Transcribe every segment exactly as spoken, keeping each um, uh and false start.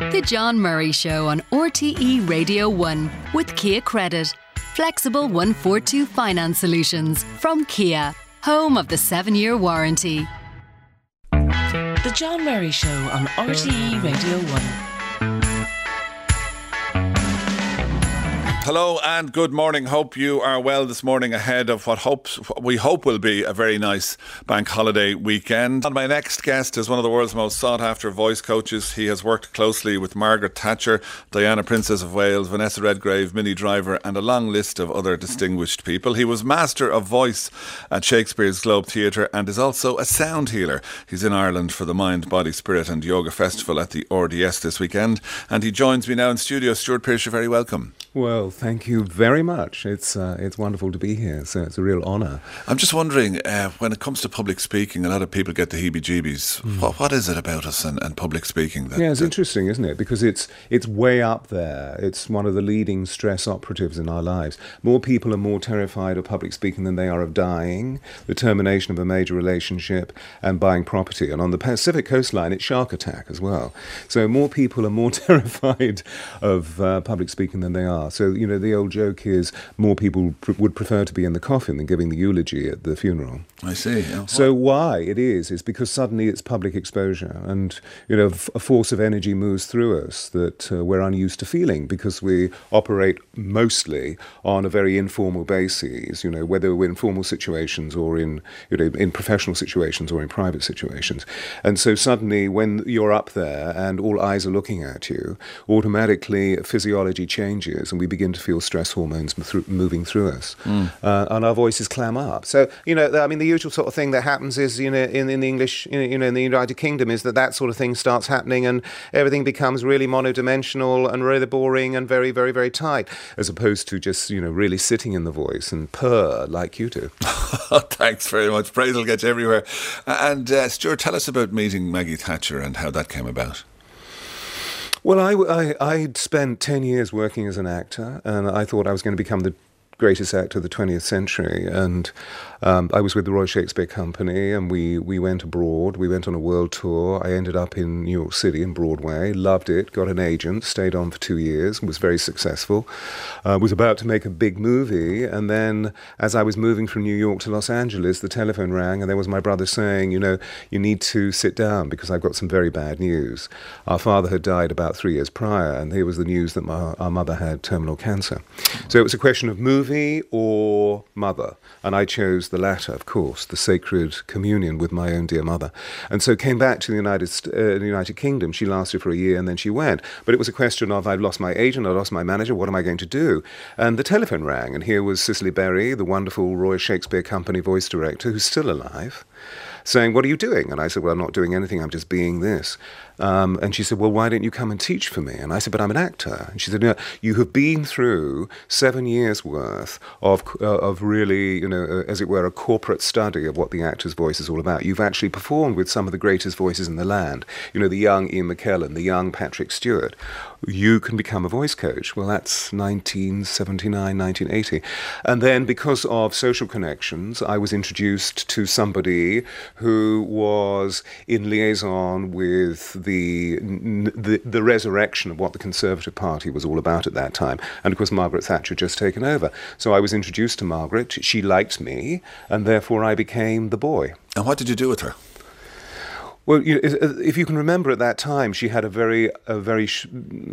The John Murray Show on R T E Radio one with Kia Credit. Flexible one forty-two finance solutions from Kia, home of the seven-year warranty. The John Murray Show on R T E Radio one. Hello and good morning. Hope you are well this morning ahead of what hopes, what we hope will be a very nice bank holiday weekend. And my next guest is one of the world's most sought after voice coaches. He has worked closely with Margaret Thatcher, Diana, Princess of Wales, Vanessa Redgrave, Minnie Driver and a long list of other distinguished people. He was Master of Voice at Shakespeare's Globe Theatre and is also a sound healer. He's in Ireland for the Mind, Body, Spirit and Yoga Festival at the R D S this weekend. And he joins me now in studio. Stuart Pearce, you're very welcome. Well, thank you very much. It's uh, it's wonderful to be here, so it's a real honour. I'm just wondering, uh, when it comes to public speaking, a lot of people get the heebie-jeebies. Mm. What, what is it about us and, and public speaking? That, yeah, it's that interesting, isn't it? Because it's it's way up there. It's one of the leading stress operatives in our lives. More people are more terrified of public speaking than they are of dying, the termination of a major relationship, and buying property. And on the Pacific coastline, it's shark attack as well. So more people are more terrified of uh, public speaking than they are. So, you know, the old joke is more people pr- would prefer to be in the coffin than giving the eulogy at the funeral. I see. Yeah. So why it is, is because suddenly it's public exposure and, you know, f- a force of energy moves through us that uh, we're unused to feeling because we operate mostly on a very informal basis, you know, whether we're in formal situations or in, you know, in professional situations or in private situations. And so suddenly when you're up there and all eyes are looking at you, automatically physiology changes and we begin to feel stress hormones th- moving through us. Mm. Uh, and our voices clam up. So, you know, I mean, the usual sort of thing that happens is, you know, in, in the English, you know, in the United Kingdom is that that sort of thing starts happening and everything becomes really monodimensional and really boring and very, very, very tight, as opposed to just, you know, really sitting in the voice and purr like you do. Thanks very much. Praise will get you everywhere. And uh, Stuart, tell us about meeting Maggie Thatcher and how that came about. Well, I, I, I'd spent ten years working as an actor, and I thought I was going to become the greatest actor of the twentieth century. And um, I was with the Royal Shakespeare Company, and we, we went abroad. We went on a world tour. I ended up in New York City in Broadway, loved it, got an agent, stayed on for two years, was very successful. Uh, was about to make a big movie, and then as I was moving from New York to Los Angeles, the telephone rang, and there was my brother saying, you know, you need to sit down because I've got some very bad news. Our father had died about three years prior, and here was the news that my, our mother had terminal cancer. So it was a question of movie or mother, and I chose the latter, of course, the sacred communion with my own dear mother. And so came back to the United uh, the United Kingdom. She lasted for a year and then she went. But it was a question of, I've lost my agent, I lost my manager, what am I going to do? And the telephone rang, and here was Cicely Berry, the wonderful Royal Shakespeare Company voice director, who's still alive, saying, what are you doing? And I said, well, I'm not doing anything, I'm just being this. Um, and she said, well, why don't you come and teach for me? And I said, but I'm an actor. And she said, no, you have been through seven years worth of uh, of really, you know, uh, as it were, a corporate study of what the actor's voice is all about. You've actually performed with some of the greatest voices in the land. You know, the young Ian McKellen, the young Patrick Stewart. You can become a voice coach. Well, that's nineteen seventy-nine, nineteen eighty. And then because of social connections, I was introduced to somebody who was in liaison with the The, the the resurrection of what the Conservative Party was all about at that time. And of course Margaret Thatcher had just taken over. So I was introduced to Margaret, she liked me, and therefore I became the boy. And what did you do with her? Well, you, if you can remember at that time, she had a very, a very sh-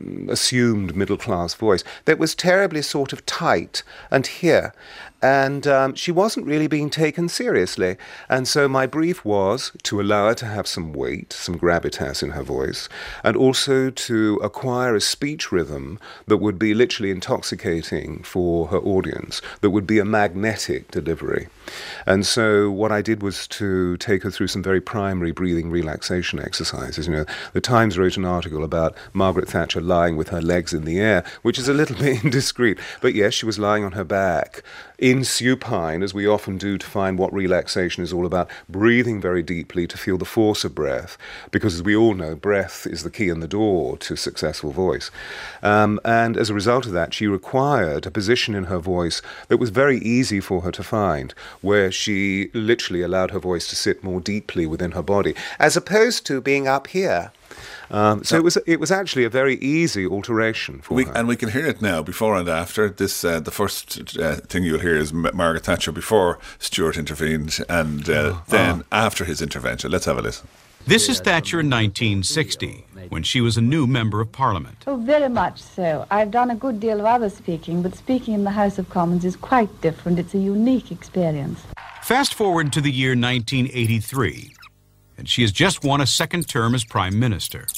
assumed middle-class voice that was terribly sort of tight and here. And um, she wasn't really being taken seriously. And so my brief was to allow her to have some weight, some gravitas in her voice, and also to acquire a speech rhythm that would be literally intoxicating for her audience, that would be a magnetic delivery. And so what I did was to take her through some very primary breathing relaxation exercises. You know, the Times wrote an article about Margaret Thatcher lying with her legs in the air, which is a little bit indiscreet. But yes, she was lying on her back, in supine, as we often do to find what relaxation is all about, breathing very deeply to feel the force of breath, because as we all know, breath is the key in the door to successful voice. Um, and as a result of that, she required a position in her voice that was very easy for her to find, where she literally allowed her voice to sit more deeply within her body, as opposed to being up here. Um, so no. it was it was actually a very easy alteration for we, her. And we can hear it now, before and after. This uh, the first uh, thing you'll hear is M- Margaret Thatcher before Stuart intervened, and uh, oh, then oh. after his intervention. Let's have a listen. This is Thatcher in nineteen sixty, when she was a new Member of Parliament. Oh, very much so. I've done a good deal of other speaking, but speaking in the House of Commons is quite different. It's a unique experience. Fast forward to the year nineteen eighty-three, and she has just won a second term as Prime Minister.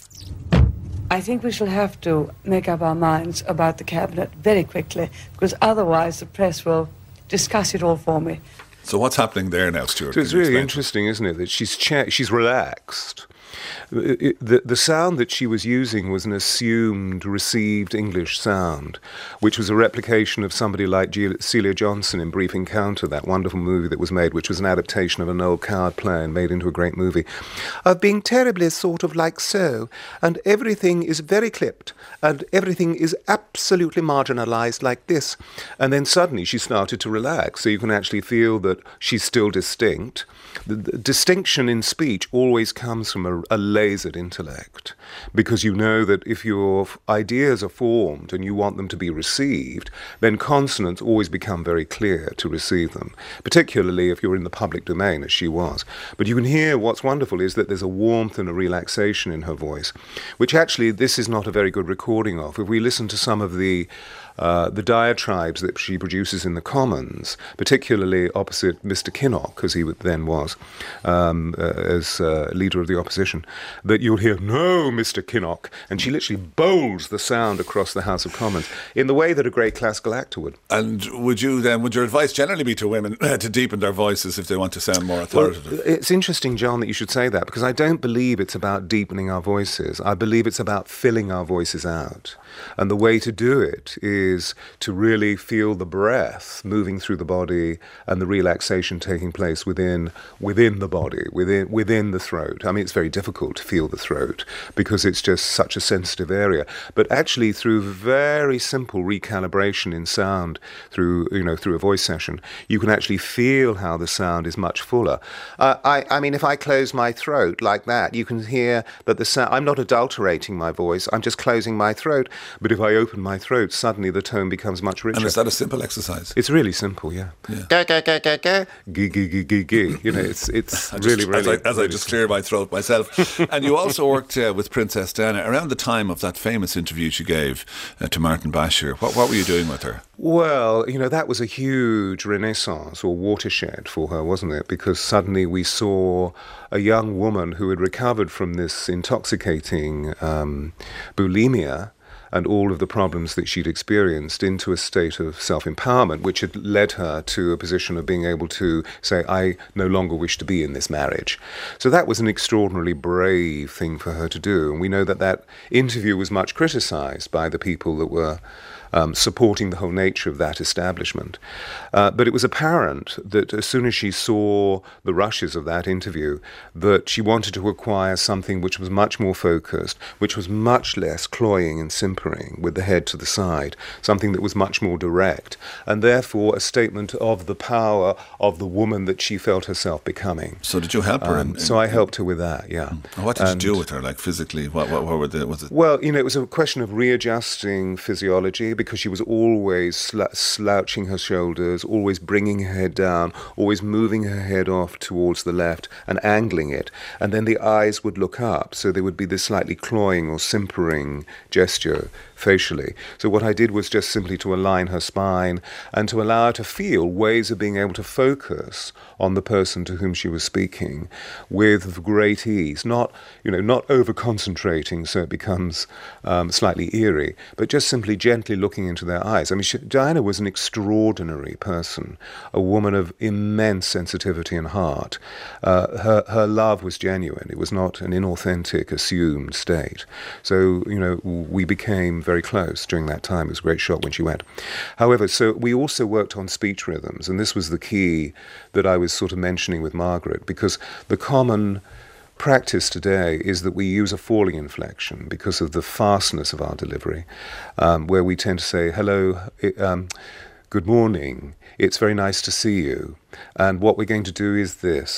I think we shall have to make up our minds about the Cabinet very quickly, because otherwise the press will discuss it all for me. So what's happening there now, Stuart? So it's really interesting, isn't it, that she's cha- she's relaxed. It, the, the sound that she was using was an assumed received English sound, which was a replication of somebody like G- Celia Johnson in Brief Encounter, that wonderful movie that was made, which was an adaptation of an old coward play and made into a great movie, of being terribly sort of like so, and everything is very clipped, and everything is absolutely marginalised like this. And then suddenly she started to relax, so you can actually feel that she's still distinct. The, the distinction in speech always comes from a, a lasered intellect, because you know that if your ideas are formed and you want them to be received, then consonants always become very clear to receive them, particularly if you're in the public domain, as she was. But you can hear what's wonderful is that there's a warmth and a relaxation in her voice, which actually this is not a very good recording of. If we listen to some of the Uh, the diatribes that she produces in the Commons, particularly opposite Mister Kinnock, as he then was, um, uh, as uh, leader of the opposition, that you'll hear, "No, Mister Kinnock," and she literally bowls the sound across the House of Commons in the way that a great classical actor would. And would you then, would your advice generally be to women uh, to deepen their voices if they want to sound more authoritative? Well, it's interesting, John, that you should say that, because I don't believe it's about deepening our voices. I believe it's about filling our voices out. And the way to do it is to really feel the breath moving through the body and the relaxation taking place within within the body, within within the throat. I mean, it's very difficult to feel the throat because it's just such a sensitive area. But actually, through very simple recalibration in sound, through you know through a voice session, you can actually feel how the sound is much fuller. Uh, I, I mean, if I close my throat like that, you can hear that the sound. I'm not adulterating my voice. I'm just closing my throat. But if I open my throat, suddenly the tone becomes much richer. And is that a simple exercise? It's really simple, yeah. yeah. Ga, ga, ga, ga, ga. Gi, gi, gi, gi, gi. You know, it's it's just, really, really... As I, as really I just cleared my throat myself. And you also worked uh, with Princess Diana around the time of that famous interview she gave uh, to Martin Bashir. What, what were you doing with her? Well, you know, that was a huge renaissance or watershed for her, wasn't it? Because suddenly we saw a young woman who had recovered from this intoxicating um, bulimia and all of the problems that she'd experienced into a state of self-empowerment, which had led her to a position of being able to say, I no longer wish to be in this marriage. So that was an extraordinarily brave thing for her to do. And we know that that interview was much criticized by the people that were Um, supporting the whole nature of that establishment. Uh, but it was apparent that as soon as she saw the rushes of that interview, that she wanted to acquire something which was much more focused, which was much less cloying and simpering with the head to the side, something that was much more direct, and therefore a statement of the power of the woman that she felt herself becoming. So did you help her? Um, in, in, so I helped her with that, yeah. What did and, you do with her, like physically? What, what, what were the, was it? Well, you know, it was a question of readjusting physiology, because she was always sl- slouching her shoulders, always bringing her head down, always moving her head off towards the left and angling it. And then the eyes would look up, so there would be this slightly cloying or simpering gesture facially. So what I did was just simply to align her spine and to allow her to feel ways of being able to focus on the person to whom she was speaking with great ease, not, you know, not over-concentrating so it becomes um, slightly eerie, but just simply gently looking into their eyes. I mean, she, Diana was an extraordinary person, a woman of immense sensitivity and heart. Uh, her, her love was genuine. It was not an inauthentic, assumed state. So, you know, we became very close during that time. It was a great shock when she went. However, so we also worked on speech rhythms, and this was the key that I was sort of mentioning with Margaret, because the common practice today is that we use a falling inflection because of the fastness of our delivery, um, where we tend to say, hello, um, good morning, it's very nice to see you, and what we're going to do is this.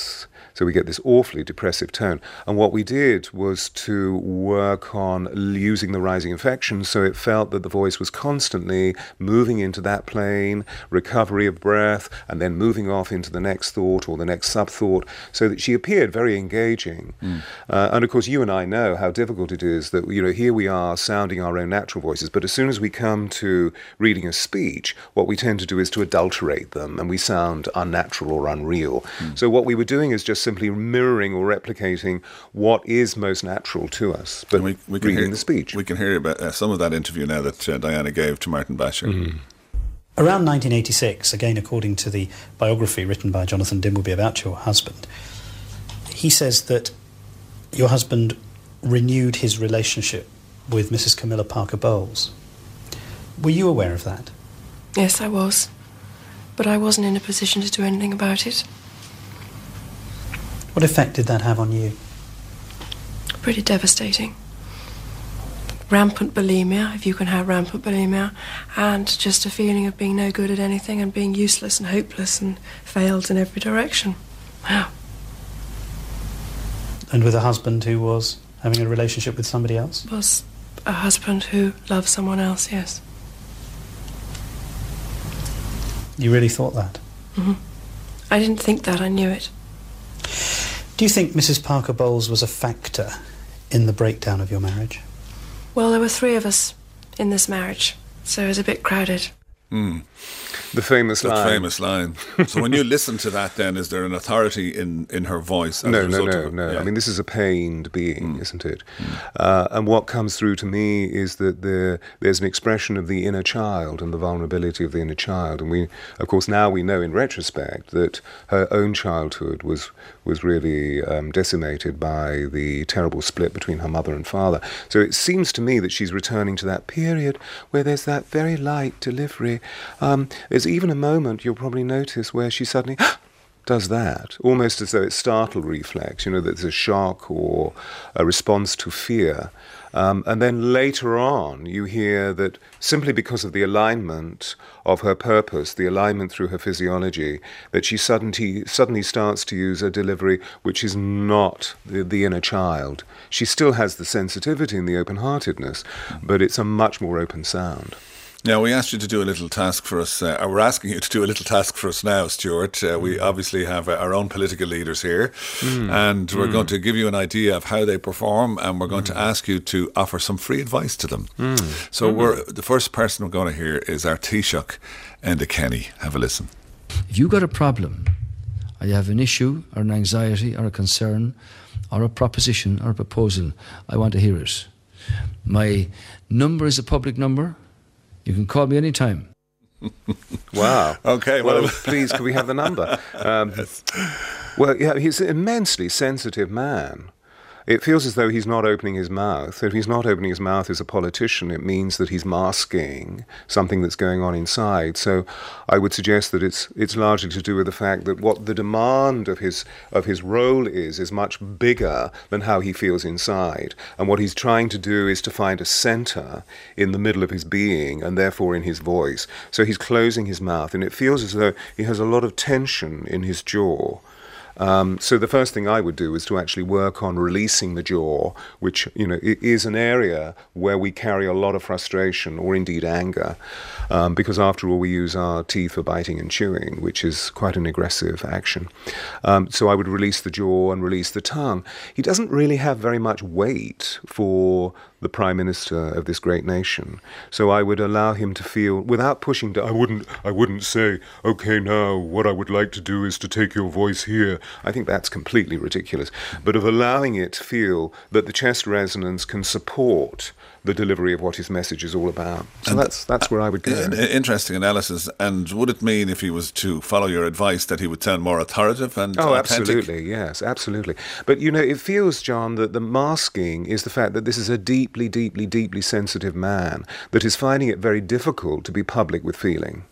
So we get this awfully depressive tone. And what we did was to work on using the rising inflection, so it felt that the voice was constantly moving into that plane, recovery of breath, and then moving off into the next thought or the next sub-thought, so that she appeared very engaging. Mm. Uh, and of course, you and I know how difficult it is that, you know, here we are sounding our own natural voices, but as soon as we come to reading a speech, what we tend to do is to adulterate them, and we sound unnatural or unreal. Mm. So what we were doing is just simply mirroring or replicating what is most natural to us, but we, we reading hear, the speech. We can hear about uh, some of that interview now that uh, Diana gave to Martin Basher. Mm-hmm. Around nineteen eighty-six, again according to the biography written by Jonathan Dimbleby about your husband, he says that your husband renewed his relationship with Missus Camilla Parker Bowles. Were you aware of that? Yes, I was. But I wasn't in a position to do anything about it. What effect did that have on you? Pretty devastating. Rampant bulimia, if you can have rampant bulimia, and just a feeling of being no good at anything and being useless and hopeless and failed in every direction. Wow. And with a husband who was having a relationship with somebody else? Was a husband who loved someone else, yes. You really thought that? Mm-hmm. I didn't think that, I knew it. Do you think Missus Parker Bowles was a factor in the breakdown of your marriage? Well, there were three of us in this marriage, so it was a bit crowded. Mm. The famous that line. famous line. So when you listen to that, then, is there an authority in, in her voice? As no, a no, result no, of it? no. Yeah. I mean, this is a pained being, mm. isn't it? Mm. Uh, and what comes through to me is that there, there's an expression of the inner child and the vulnerability of the inner child. And we, of course, now we know in retrospect that her own childhood was was really um, decimated by the terrible split between her mother and father. So it seems to me that she's returning to that period where there's that very light delivery. Um, there's even a moment you'll probably notice where she suddenly does that, almost as though it's startle reflex, you know, that there's a shock or a response to fear. Um, and then later on, you hear that simply because of the alignment of her purpose, the alignment through her physiology, that she suddenly suddenly starts to use a delivery which is not the, the inner child. She still has the sensitivity and the open-heartedness, but it's a much more open sound. Now, we asked you to do a little task for us, uh, we're asking you to do a little task for us now, Stuart. Uh, we obviously have uh, our own political leaders here, mm. and we're mm. going to give you an idea of how they perform, and we're going mm. to ask you to offer some free advice to them. Mm. So mm. we're the first person we're going to hear is our Taoiseach, Enda Kenny. Have a listen. If you've got a problem, or you have an issue, or an anxiety, or a concern, or a proposition, or a proposal, I want to hear it. My number is a public number. You can call me anytime. Wow. Okay. Well, well please, could we have the number? Um, yes. Well, yeah, he's an immensely sensitive man. It feels as though he's not opening his mouth. If he's not opening his mouth as a politician, it means that he's masking something that's going on inside. So I would suggest that it's it's largely to do with the fact that what the demand of his of his role is is much bigger than how he feels inside. And what he's trying to do is to find a center in the middle of his being and therefore in his voice. So he's closing his mouth, and it feels as though he has a lot of tension in his jaw. Um, so the first thing I would do is to actually work on releasing the jaw, which, you know, is an area where we carry a lot of frustration or indeed anger, um, because after all we use our teeth for biting and chewing, which is quite an aggressive action. Um, so I would release the jaw and release the tongue. He doesn't really have very much weight for the Prime Minister of this great nation. So I would allow him to feel, without pushing to, I wouldn't, I wouldn't say, okay, now what I would like to do is to take your voice here. I think that's completely ridiculous. But of allowing it to feel that the chest resonance can support the delivery of what his message is all about. So and that's that's where I would go. Interesting analysis. And would it mean, if he was to follow your advice, that he would sound more authoritative and oh, authentic? Absolutely, yes, absolutely. But, you know, it feels, John, that the masking is the fact that this is a deeply, deeply, deeply sensitive man that is finding it very difficult to be public with feeling.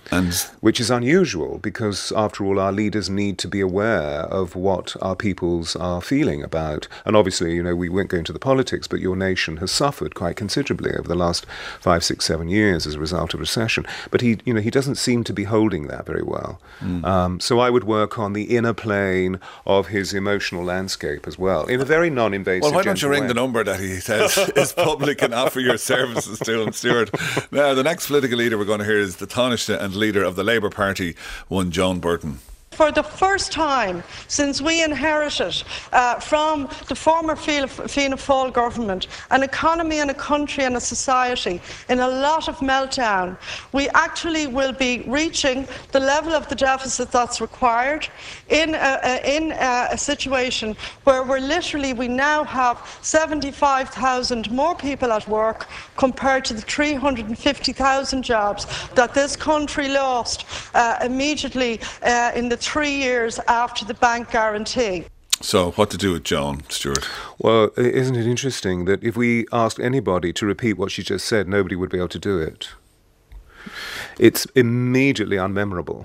And which is unusual because, after all, our leaders need to be aware of what our peoples are feeling about. And obviously, you know, we won't go into the politics, but your nation has suffered quite considerably over the last five, six, seven years as a result of recession. But he, you know, he doesn't seem to be holding that very well. Mm. Um, so I would work on the inner plane of his emotional landscape as well, in a very non-invasive way. Well, why don't you ring way. the number that he says is public and offer your services to him, Stuart? Now, the next political leader we're going to hear is the Taoiseach and leader of the Labour Party, one Joan Burton. For the first time since we inherited uh, from the former Fianna Fáil government an economy and a country and a society in a lot of meltdown, we actually will be reaching the level of the deficit that's required in a, in a, a situation where we're literally, we now have seventy-five thousand more people at work compared to the three hundred fifty thousand jobs that this country lost uh, immediately uh, in the three years after the bank guarantee. So what to do with Joan, Stuart? Well, isn't it interesting that if we asked anybody to repeat what she just said, nobody would be able to do it? It's immediately unmemorable.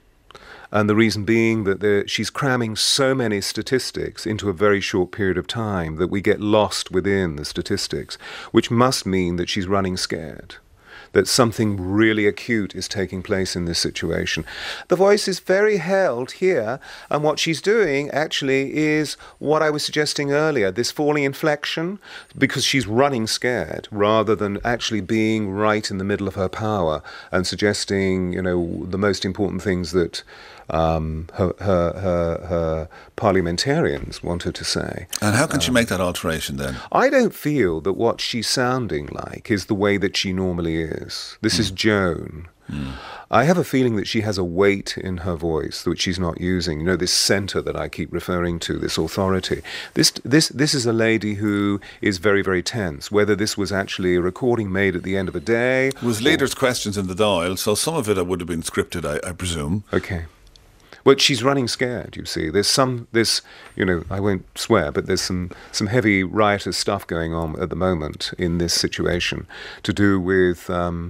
And the reason being that the, she's cramming so many statistics into a very short period of time that we get lost within the statistics, which must mean that she's running scared, that something really acute is taking place in this situation. The voice is very held here, and what she's doing actually is what I was suggesting earlier, this falling inflection, because she's running scared rather than actually being right in the middle of her power and suggesting, you know, the most important things that Um, her, her, her, her parliamentarians want her to say. And how can um, she make that alteration then? I don't feel that what she's sounding like is the way that she normally is. This mm. is Joan. Mm. I have a feeling that she has a weight in her voice which she's not using. You know, this centre that I keep referring to, this authority. This, this, this is a lady who is very, very tense. Whether this was actually a recording made at the end of a day. It was leaders' questions in the dial, so some of it would have been scripted, I, I presume. Okay. But she's running scared, you see. There's some, this, you know, I won't swear, but there's some, some heavy riotous stuff going on at the moment in this situation to do with, um,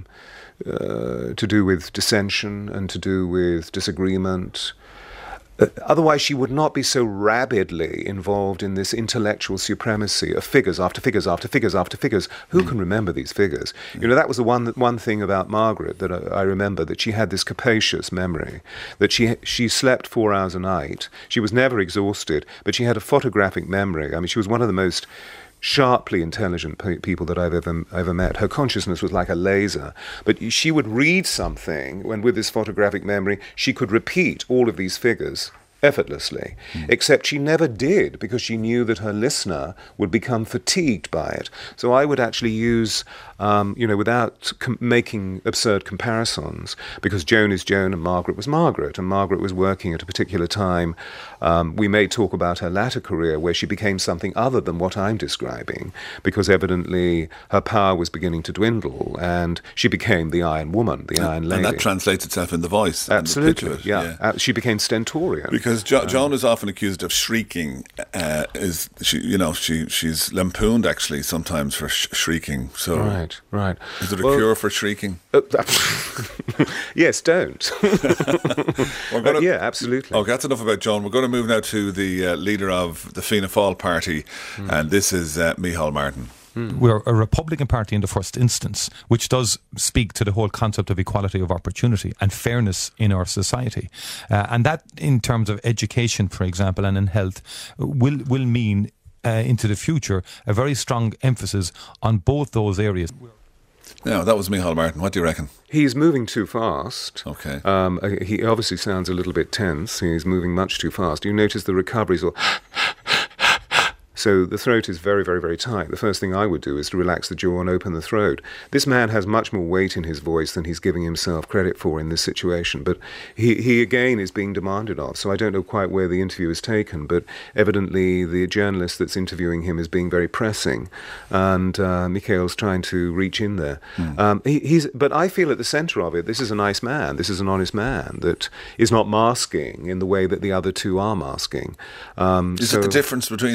uh, to do with dissension and to do with disagreement. Uh, otherwise, she would not be so rabidly involved in this intellectual supremacy of figures after figures after figures after figures. Who mm. can remember these figures? Mm. You know, that was the one one thing about Margaret that I, I remember, that she had this capacious memory, that she she slept four hours a night. She was never exhausted, but she had a photographic memory. I mean, she was one of the most sharply intelligent pe- people that I've ever ever met. Her consciousness was like a laser. But she would read something, and with this photographic memory, she could repeat all of these figures effortlessly, mm. except she never did, because she knew that her listener would become fatigued by it. So I would actually use, um, you know, without com- making absurd comparisons, because Joan is Joan and Margaret was Margaret, and Margaret was working at a particular time. Um, we may talk about her latter career where she became something other than what I'm describing, because evidently her power was beginning to dwindle, and she became the Iron Woman, the and, Iron Lady. And that translates itself in the voice. Absolutely, the it, yeah. yeah. Uh, she became stentorian. Because Jo- um, Joan is often accused of shrieking. Uh, is she? You know, she she's lampooned actually sometimes for sh- shrieking. So right, right. Is there a well, cure for shrieking? Uh, yes, don't. We're gonna, uh, yeah, absolutely. Okay, that's enough about Joan. We're going to move now to the uh, leader of the Fianna Fáil party, mm. and this is uh, Micheál Martin. We're a Republican Party in the first instance, which does speak to the whole concept of equality of opportunity and fairness in our society. Uh, and that, in terms of education, for example, and in health, will, will mean uh, into the future a very strong emphasis on both those areas. Now, that was Micheál Martin. What do you reckon? He's moving too fast. Okay. Um, he obviously sounds a little bit tense. He's moving much too fast. You notice the recoveries or... So the throat is very, very, very tight. The first thing I would do is to relax the jaw and open the throat. This man has much more weight in his voice than he's giving himself credit for in this situation. But he, he again is being demanded of. So I don't know quite where the interview is taken, but evidently the journalist that's interviewing him is being very pressing. And uh, Micheál's trying to reach in there. Mm. Um, he, he's, but I feel at the centre of it, this is a nice man. This is an honest man that is not masking in the way that the other two are masking. Um, is so it the difference between being in government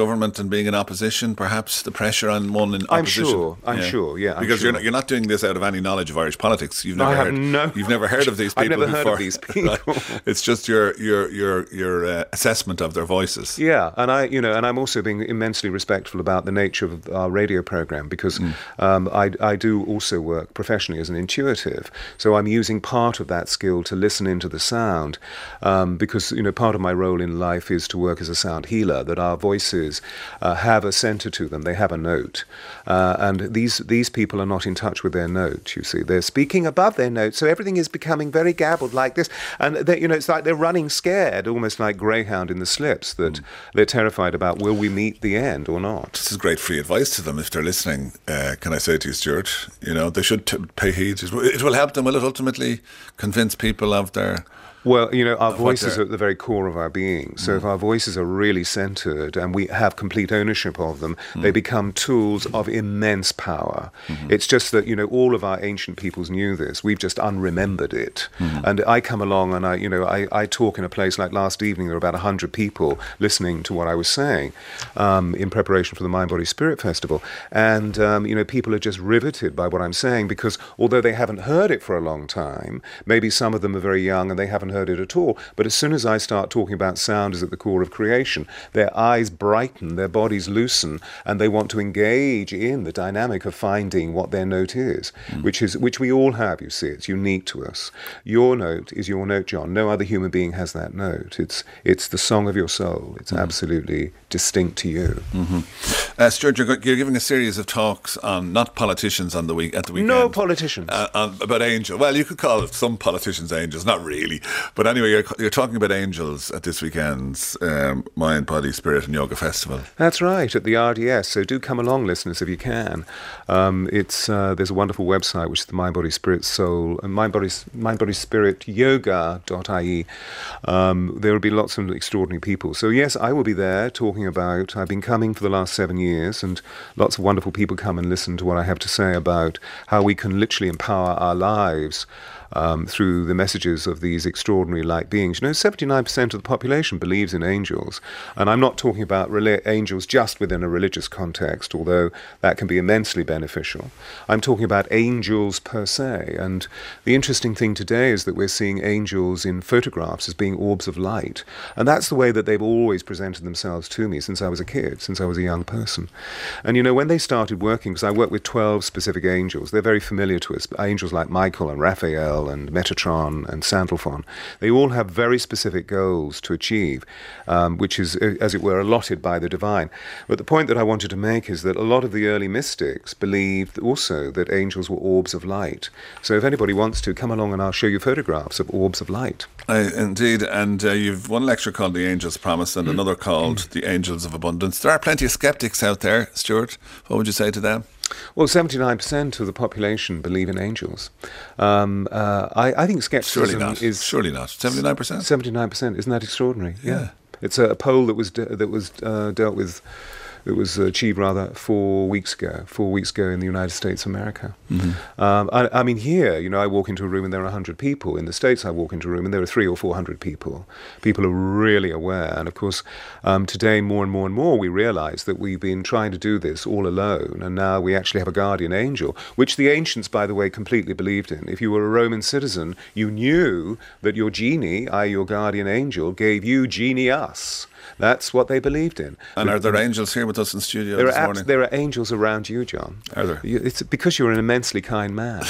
government and being in opposition, perhaps the pressure on one in I'm opposition? sure, I'm yeah. sure, yeah. I'm because sure. you're not, you're not doing this out of any knowledge of Irish politics. You've never I have heard. no. You've never heard of these people. I've never before. heard of these people. Right. It's just your your your your uh, assessment of their voices. Yeah, and I, you know, and I'm also being immensely respectful about the nature of our radio program because mm. um, I, I do also work professionally as an intuitive. So I'm using part of that skill to listen into the sound, um, because you know part of my role in life is to work as a sound healer. That our voices uh, have a centre to them; they have a note, uh, and these these people are not in touch with their note. You see, they're speaking above their note, so everything is becoming very garbled like this, and they, you know, it's like they're running scared, almost like greyhound in the slips. That mm. they're terrified about will we meet the end or not. This is great free advice to them if they're listening. Uh, can I say to you, Stuart? You know, they should t- pay heed. It will help them. Will it ultimately convince people of their... Well, you know, our voices are at the very core of our being. So mm. if our voices are really centred and we have complete ownership of them, mm. they become tools of immense power. Mm-hmm. It's just that, you know, all of our ancient peoples knew this. We've just unremembered it. Mm-hmm. And I come along and I, you know, I, I talk in a place like last evening, there were about one hundred people listening to what I was saying um, in preparation for the Mind, Body, Spirit Festival. And, um, you know, people are just riveted by what I'm saying because although they haven't heard it for a long time, maybe some of them are very young and they haven't heard it at all. But as soon as I start talking about sound is at the core of creation, their eyes brighten, their bodies loosen, and they want to engage in the dynamic of finding what their note is, mm. which is which we all have, you see. It's unique to us. Your note is your note, John. No other human being has that note. It's it's the song of your soul. It's mm. absolutely distinct to you. Mm-hmm. Uh, Stuart, you're, you're giving a series of talks on, not politicians on the week at the weekend. No politicians. Uh, on, about angels. Well, you could call it some politicians angels, not really. But anyway, you're, you're talking about angels at this weekend's um, Mind, Body, Spirit and Yoga Festival. That's right, at the R D S. So do come along, listeners, if you can. Um, it's uh, there's a wonderful website which is the Mind, Body, Spirit, Soul and Mind, Body, Mind, Body, Spirit Yoga dot I E. Um, there will be lots of extraordinary people. So yes, I will be there talking about. I've been coming for the last seven years, and lots of wonderful people come and listen to what I have to say about how we can literally empower our lives. Um, through the messages of these extraordinary light beings. You know, seventy-nine percent of the population believes in angels. And I'm not talking about rela- angels just within a religious context, although that can be immensely beneficial. I'm talking about angels per se. And the interesting thing today is that we're seeing angels in photographs as being orbs of light. And that's the way that they've always presented themselves to me since I was a kid, since I was a young person. And, you know, when they started working, because I work with twelve specific angels, they're very familiar to us, angels like Michael and Raphael and Metatron and Sandalphon. They all have very specific goals to achieve, um, which is, as it were, allotted by the divine. But the point that I wanted to make is that a lot of the early mystics believed also that angels were orbs of light. So if anybody wants to, come along and I'll show you photographs of orbs of light. Uh, indeed, and uh, you've one lecture called The Angels' Promise and another called The Angels of Abundance. There are plenty of skeptics out there, Stuart. What would you say to them? Well, seventy-nine percent of the population believe in angels. Um, uh, I, I think skepticism Surely not. is... Surely not. seventy-nine percent? seventy-nine percent. Isn't that extraordinary? Yeah. yeah. It's a, a poll that was de- that was uh, dealt with... It was achieved rather four weeks ago, four weeks ago in the United States of America. Mm-hmm. Um, I, I mean, here, you know, I walk into a room and there are one hundred people. In the States, I walk into a room and there are three or four hundred people. People are really aware. And of course, um, today, more and more and more, we realize that we've been trying to do this all alone. And now we actually have a guardian angel, which the ancients, by the way, completely believed in. If you were a Roman citizen, you knew that your genie, that is your guardian angel, gave you genius. That's what they believed in. And are there angels here with us in studio there this are morning? Abs- there are angels around you, John. Are there? You, it's because you're an immensely kind man.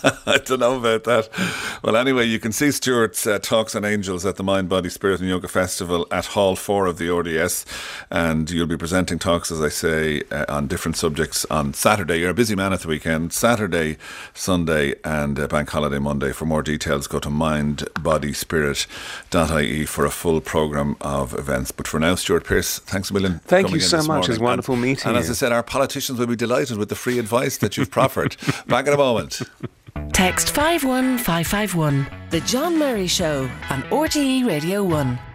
I don't know about that. Well, anyway, you can see Stuart's uh, talks on angels at the Mind, Body, Spirit and Yoga Festival at Hall four of the R D S. And you'll be presenting talks, as I say, uh, on different subjects on Saturday. You're a busy man at the weekend. Saturday, Sunday and uh, Bank Holiday Monday. For more details, go to mind body spirit dot I E for a full programme of events. But for now, Stuart Pearce, thanks a million. Thank you so much. It's wonderful and, meeting and you. And as I said, our politicians will be delighted with the free advice that you've proffered. Back in a moment. Text five one five five one. The John Murray Show on R T E Radio one.